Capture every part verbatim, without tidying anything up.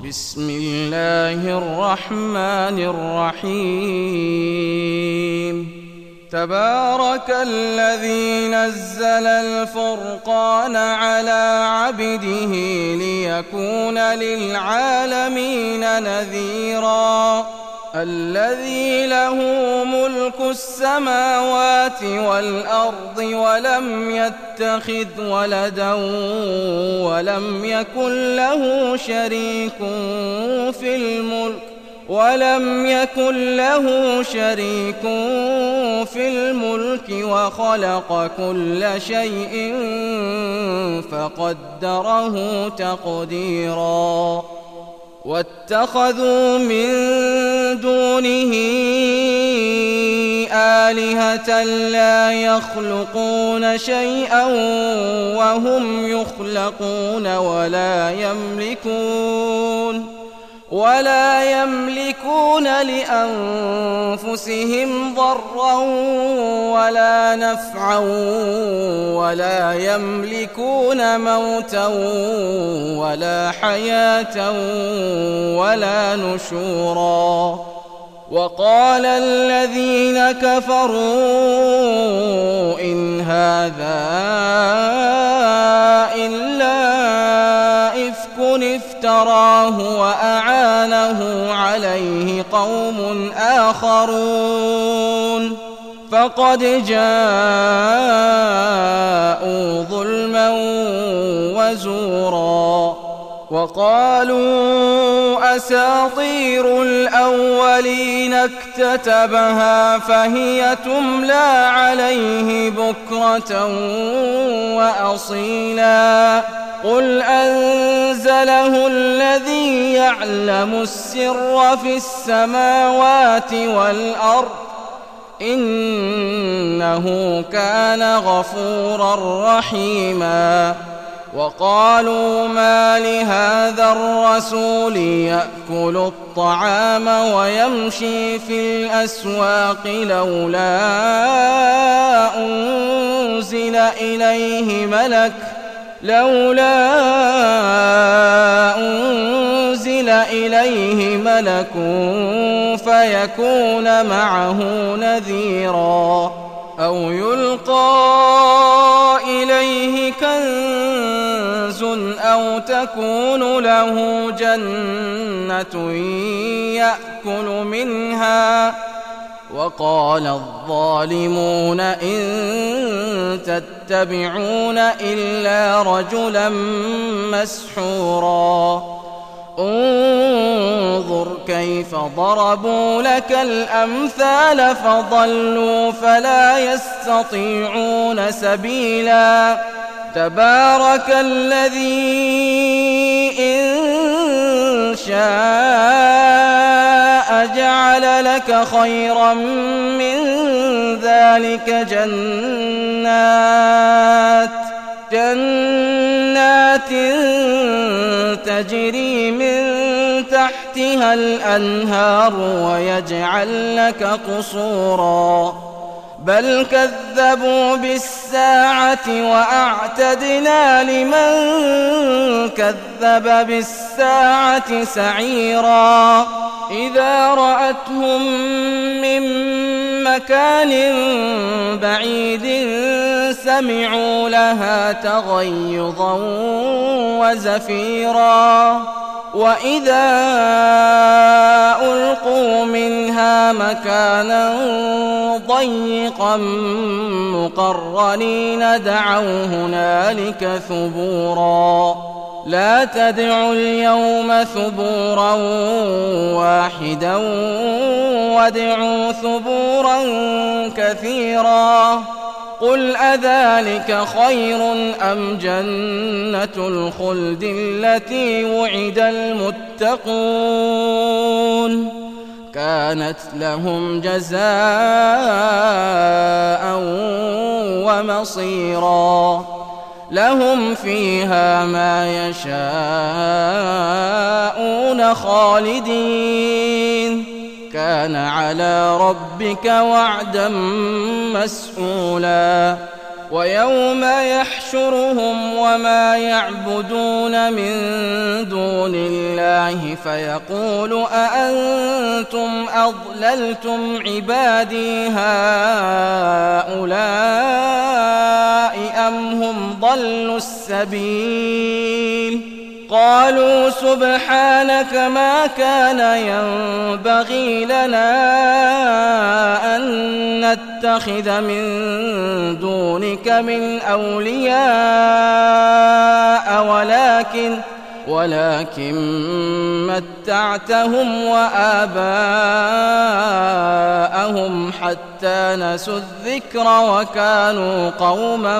بسم الله الرحمن الرحيم تبارك الذي نزل الفرقان على عبده ليكون للعالمين نذيرا الذي له ملك السماوات والأرض ولم يتخذ ولدا ولم يكن له شريك في الملك ولم يكن له شريك في الملك وخلق كل شيء فقدره تقديرا واتخذوا من دونه آلهة لا يخلقون شيئا وهم يخلقون ولا يملكون ولا يملكون لأنفسهم ضرا ولا نفعا ولا يملكون موتا ولا حياة ولا نشورا وقال الذين كفروا إن هذا إلا إفك افتراه وأعانه عليه قوم آخرون فقد جاءوا ظلما وزورا وقالوا أساطير الأولين اكتتبها فهي تملى عليه بكرة وأصيلا قل أنزله الذي يعلم السر في السماوات والأرض إنه كان غفورا رحيما وقالوا ما لهذا الرسول يأكل الطعام ويمشي في الأسواق لولا أنزل إليه ملك لولا أنزل إليه ملك فيكون معه نذيرا أو يلقى إليه كنز أو تكون له جنة يأكل منها وقال الظالمون إن تتبعون إلا رجلا مسحورا انظر كيف ضربوا لك الأمثال فضلوا فلا يستطيعون سبيلا تبارك الذي إن شاء جعل لك خيرا من ذلك جنات جنات تجري من تحتها الأنهار ويجعل لك قصورا بل كذبوا بالساعة وأعتدنا لمن كذب بالساعة سعيرا إذا رأتهم من مكان بعيد سمعوا لها تغيظا وزفيرا وإذا ألقوا منها مكانا ضيقا مقرنين دعوا هنالك ثبورا لا تدعوا اليوم ثبورا واحدا وادعوا ثبورا كثيرا قل أذلك خير أم جنة الخلد التي وعد المتقون كانت لهم جزاء ومصيرا لهم فيها ما يشاءون خالدين كان على ربك وعدا مسئولا ويوم يحشرهم وما يعبدون من دون الله فيقول أأنتم أضللتم عبادي هؤلاء أم هم ضلوا السبيل قالوا سبحانك ما كان ينبغي لنا أن نتخذ من دونك من أولياء ولكن ولكن متعتهم وآباءهم حتى نسوا الذكر وكانوا قوما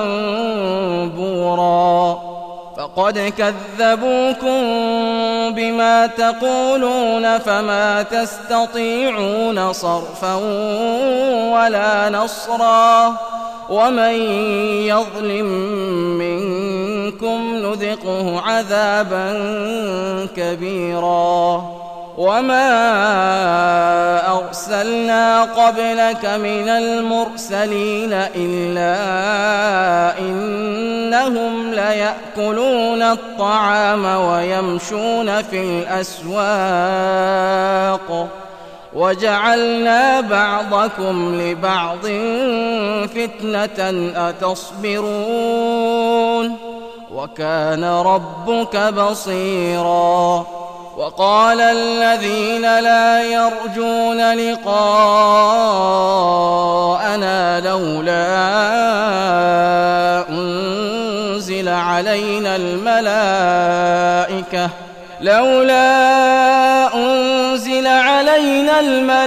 بورا فقد كذبوكم بما تقولون فما تستطيعون صرفا ولا نصرا ومن يظلم منكم نذقه عذابا كبيرا وما أرسلنا قبلك من المرسلين إلا إنهم ليأكلون الطعام ويمشون في الأسواق وجعلنا بعضكم لبعض فتنة أتصبرون وكان ربك بصيرا وقال الذين لا يرجون لقاءنا لولا أنزل علينا الملائكة لولا أنزل علينا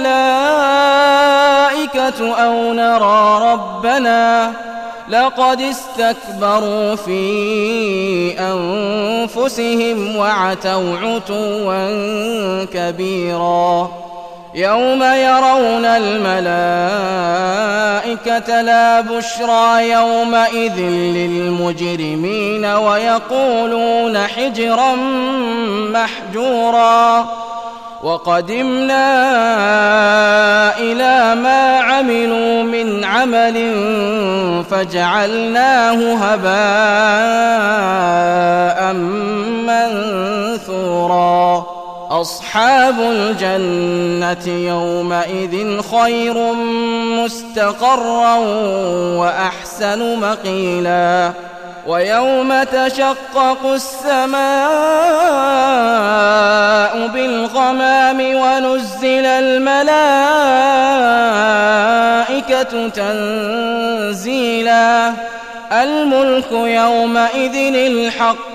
الملائكة أو نرى ربنا لقد استكبروا في أنفسهم وعتوا عتوا كبيرا يوم يرون الملائكة لا بشرى يومئذ للمجرمين ويقولون حجرا محجورا وقدمنا إلى ما عملوا من عمل فجعلناه هباء منثورا أصحاب الجنة يومئذ خير مستقرا وأحسن مقيلا ويوم تشقق السماء بالغمام ونزل الملائكة تنزيلا الملك يومئذ الحق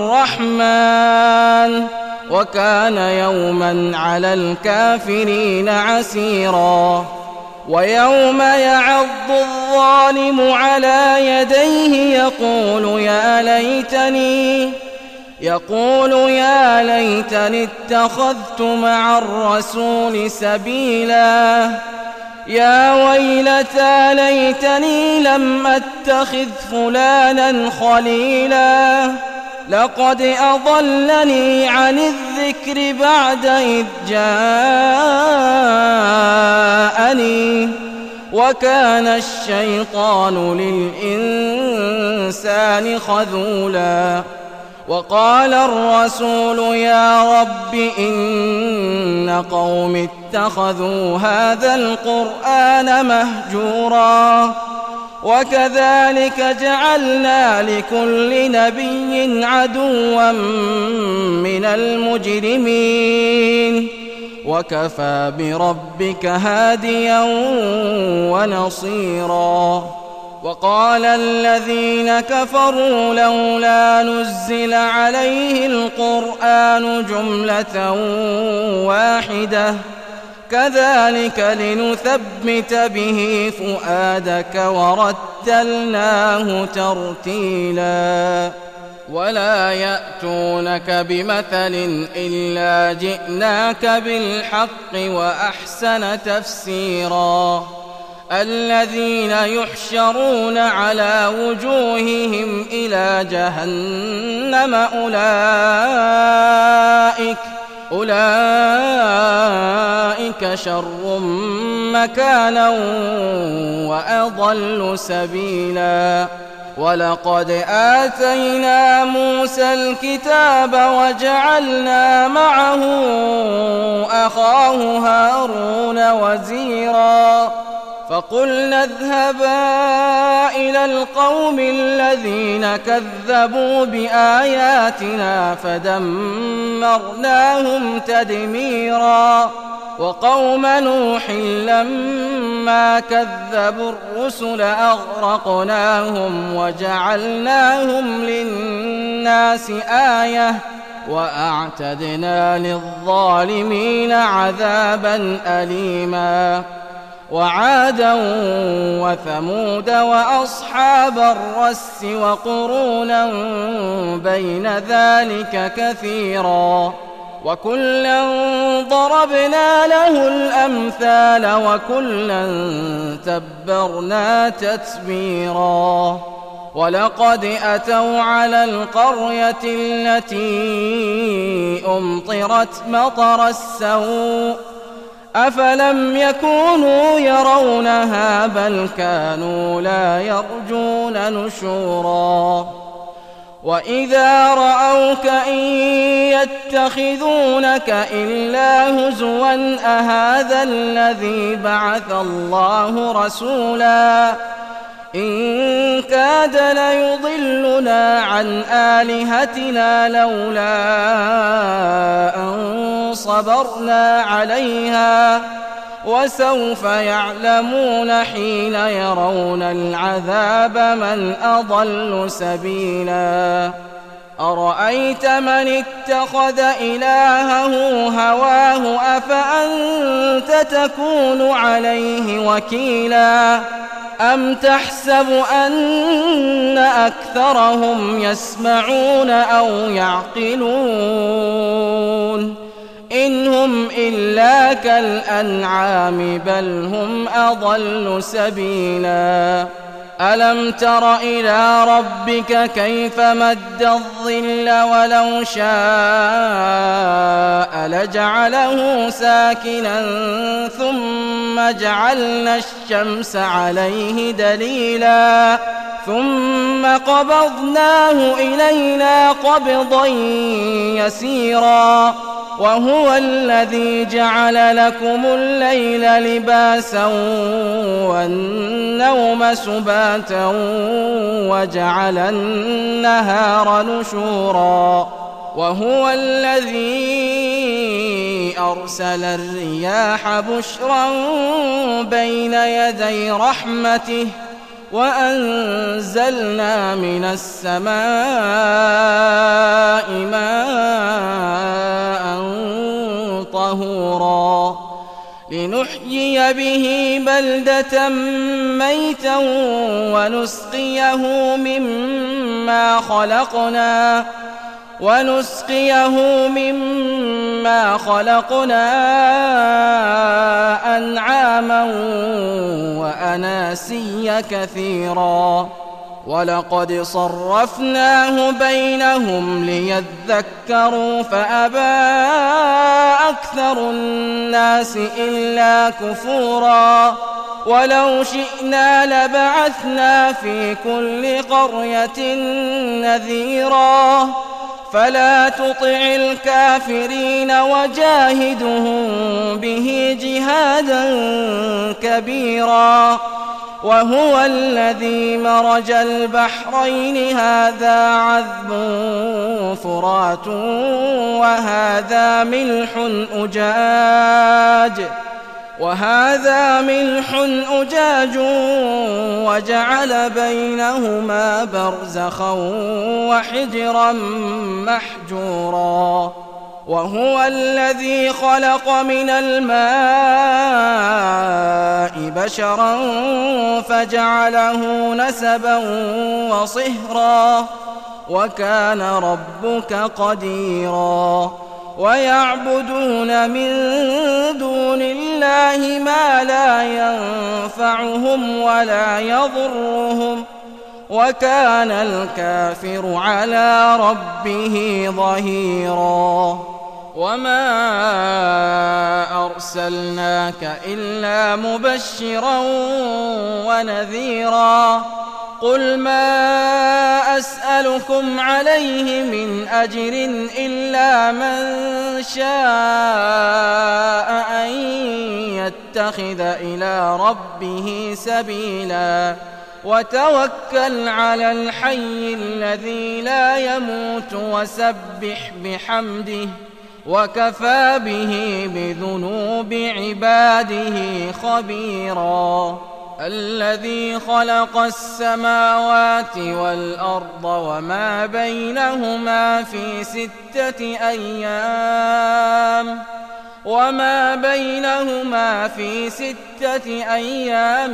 للرحمن وكان يوما على الكافرين عسيرا ويوم يعض الظالم على يديه يقول يا ليتني يقول يا ليتني اتخذت مع الرسول سبيلا يا ويلتى ليتني لم أتخذ فلانا خليلا لقد أضلني عن الذكر بعد إذ جاءني وكان الشيطان للإنسان خذولا وقال الرسول يا رب إن قوم اتخذوا هذا القرآن مهجورا وكذلك جعلنا لكل نبي عدوا من المجرمين وكفى بربك هاديا ونصيرا وقال الذين كفروا لولا نزل عليه القرآن جملة واحدة كذلك لنثبت به فؤادك ورتلناه ترتيلا ولا يأتونك بمثل إلا جئناك بالحق وأحسن تفسيرا الذين يحشرون على وجوههم إلى جهنم أولئك أولئك شر مكانا وأضل سبيلا ولقد آتينا موسى الكتاب وجعلنا معه أخاه هارون وزيرا فقلنا اذهبا إلى القوم الذين كذبوا بآياتنا فدمرناهم تدميرا وقوم نوح لما كذبوا الرسل أغرقناهم وجعلناهم للناس آية وأعتدنا للظالمين عذابا أليما وعادا وثمود وأصحاب الرس وقرونا بين ذلك كثيرا وكلا ضربنا له الأمثال وكلا تبرنا تتبيرا ولقد أتوا على القرية التي أمطرت مطر السوء أفلم يكونوا يرونها بل كانوا لا يرجون نشورا وإذا رأوك إن يتخذونك إلا هزوا أهذا الذي بعث الله رسولا إن كاد ليضلنا عن آلهتنا لولا أن صبرنا عليها وسوف يعلمون حين يرون العذاب من أضل سبيلا أرأيت من اتخذ إلهه هواه أفأنت تكون عليه وكيلا أم تحسب أن أكثرهم يسمعون أو يعقلون إن هم إلا كالأنعام بل هم أضل سبيلا ألم تر إلى ربك كيف مد الظل ولو شاء لجعله ساكنا ثم جعلنا الشمس عليه دليلا ثم قبضناه إلينا قبضا يسيرا وهو الذي جعل لكم الليل لباسا والنوم سباتا وجعل النهار نشورا وهو الذي أرسل الرياح بشرا بين يدي رحمته وأنزلنا من السماء ماء طهورا لنحيي به بلدة ميتا ونسقيه مما خلقنا ونسقيه مما خلقنا أنعاما وأناسيا كثيرا ولقد صرفناه بينهم ليذكروا فأبى أكثر الناس إلا كفورا ولو شئنا لبعثنا في كل قرية نذيرا فلا تطع الكافرين وجاهدهم به جهادا كبيرا وهو الذي مرج البحرين هذا عذب فرات وهذا ملح أجاج وهذا ملح أجاج وجعل بينهما برزخا وحجرا محجورا وهو الذي خلق من الماء بشرا فجعله نسبا وصهرا وكان ربك قديرا ويعبدون من دون الله ما لا ينفعهم ولا يضرهم وكان الكافر على ربه ظهيرا وما أرسلناك إلا مبشرا ونذيرا قل ما أسألكم عليه من أجر إلا من شاء أن يتخذ إلى ربه سبيلا وتوكل على الحي الذي لا يموت وسبح بحمده وكفى به بذنوب عباده خبيرا الذي خلق السماوات والأرض وما بينهما في ستة أيام وما بينهما في ستة أيام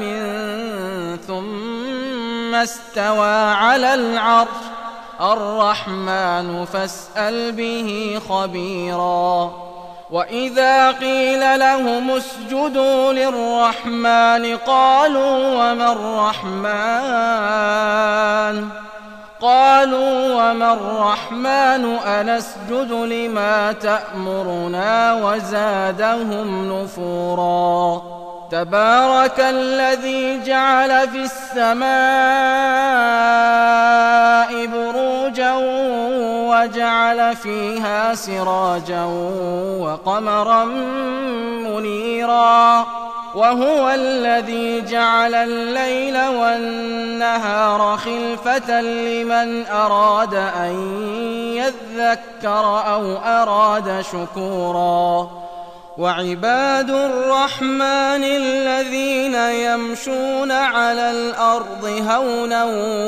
ثم استوى على العرش الرحمن فاسأل به خبيرا وإذا قيل لهم اسجدوا للرحمن قالوا وما الرحمن قالوا وما الرحمن أنسجد لما تأمرنا وزادهم نفورا تبارك الذي جعل في السماء بروجا وجعل فيها سراجا وقمرا منيرا وهو الذي جعل الليل والنهار خلفة لمن أراد أن يذكر أو أراد شكورا وعباد الرحمن الذين يمشون على الأرض هونا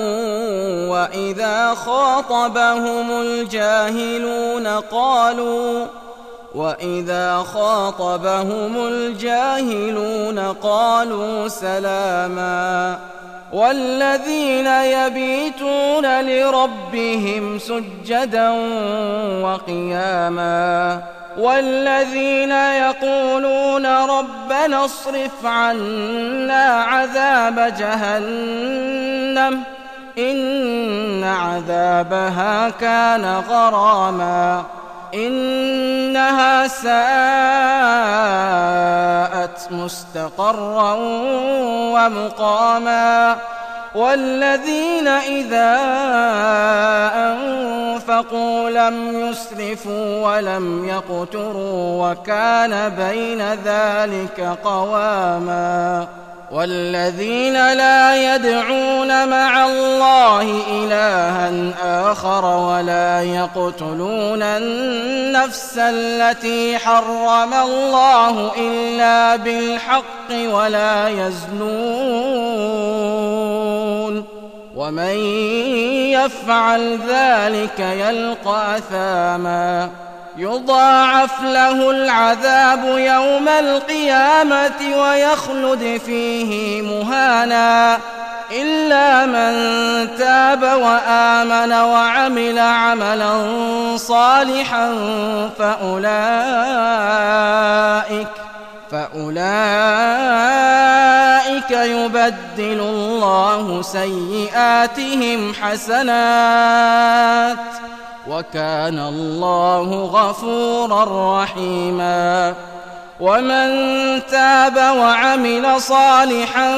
وإذا خاطبهم الجاهلون قالوا وإذا خاطبهم الجاهلون قالوا سلاما والذين يبيتون لربهم سجدا وقياما والذين يقولون ربنا اصرف عنا عذاب جهنم إن عذابها كان غراما إنها ساءت مستقرا ومقاما والذين إذا أنفقوا لم يسرفوا ولم يقتروا وكان بين ذلك قواما والذين لا يدعون مع الله إلها آخر ولا يقتلون النفس التي حرم الله إلا بالحق ولا يزنون ومن يفعل ذلك يلقى أثاما يضاعف له العذاب يوم القيامة ويخلد فيه مهانا إلا من تاب وآمن وعمل عملا صالحا فأولئك فأولئك يبدل الله سيئاتهم حسنات وكان الله غفورا رحيما ومن تاب وعمل صالحا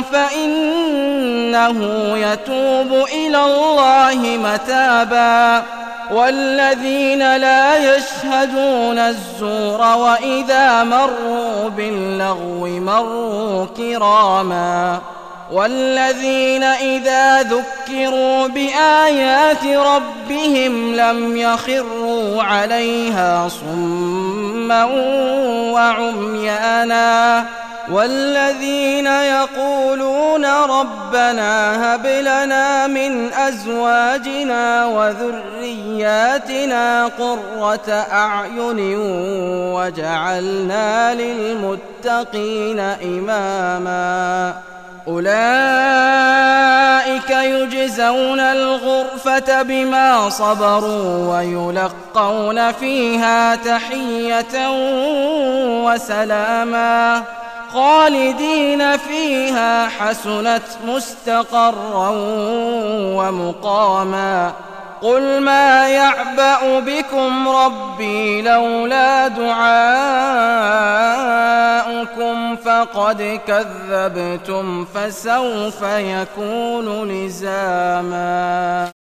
فإنه يتوب إلى الله متابا والذين لا يشهدون الزور وإذا مروا باللغو مروا كراما والذين إذا ذكروا بآيات ربهم لم يخروا عليها صما وعميانا والذين يقولون ربنا هب لنا من أزواجنا وذرياتنا قرة أعين وجعلنا للمتقين إماما أولئك يجزون الغرفة بما صبروا ويلقون فيها تحية وسلاما خالدين فيها حسنت مستقرا ومقاما قل ما يعبأ بكم ربي لولا دعاؤكم فقد كذبتم فسوف يكون لزاما.